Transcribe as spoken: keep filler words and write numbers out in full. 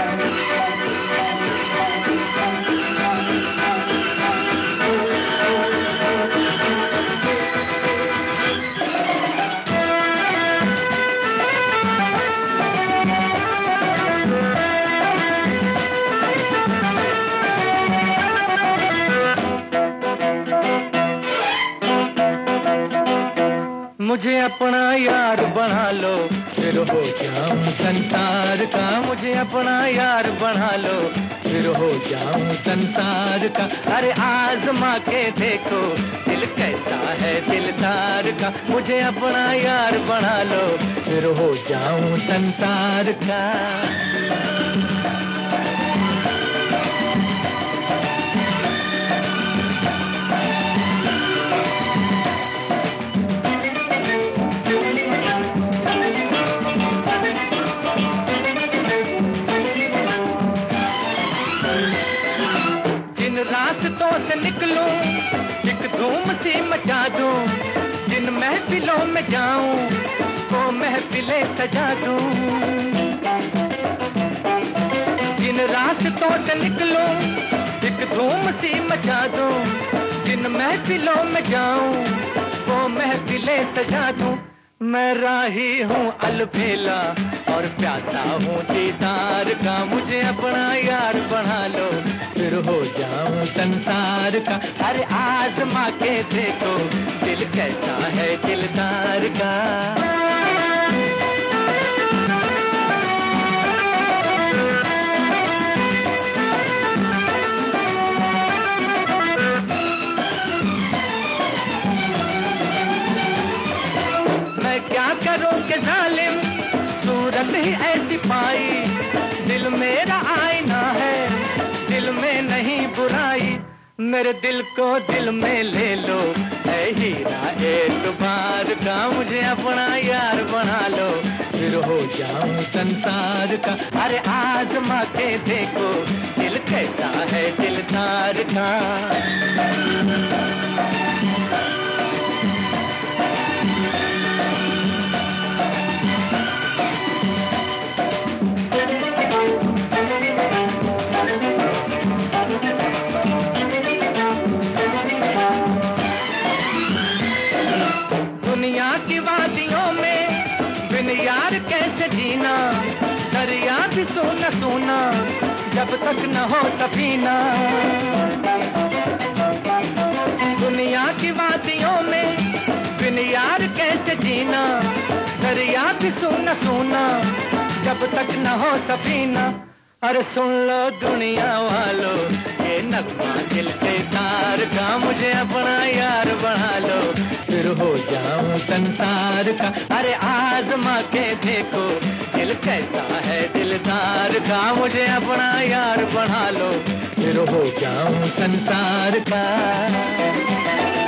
मुझे अपना यार बना लो, फिर हो जाऊं संसार का। मुझे अपना यार बना लो, फिर हो जाऊं संसार का। अरे आजमा के देखो दिल कैसा है दिलदार का। मुझे अपना यार बना लो, फिर हो जाऊं संसार का। रास्तों से निकलूं, एक धूम सी मचा दूं। जिन महफिलों में जाऊं, वो महफिलें सजा दूं। जिन रास्तों से निकलूं, एक धूम सी मचा दूं। जिन महफिलों में जाऊं, वो महफिलें सजा दूं। मैं राही हूँ अलबेला और प्यासा हूँ दीदार का। मुझे अपना यार बना लो, फिर हो जाऊं संसार का। अरे आजमा के देखो दिल कैसा है दिलदार का। क्या करूं कि जालिम सूरत ही ऐसी पाई। दिल मेरा आईना है, दिल में नहीं बुराई। मेरे दिल को दिल में ले लो, है हीरा एतबार का। मुझे अपना यार बना लो, फिर हो जाऊं संसार का। अरे आजमा के देखो दिल कैसा है दिलदार का। दुनिया की वादियों में बिन यार कैसे जीना। दरिया भी सोना सोना जब तक न हो सफीना। दुनिया की वादियों में बिन यार कैसे जीना। दरिया भी सोना सोना जब तक न हो सफीना। अरे सुन लो दुनिया वालों, ये नगमा दिल के तार का। मुझे अपना यार बना लो, फिर हो जाऊं संसार का। अरे आजमा के देखो दिल कैसा है दिलदार का। मुझे अपना यार बना लो, फिर हो जाऊं संसार का।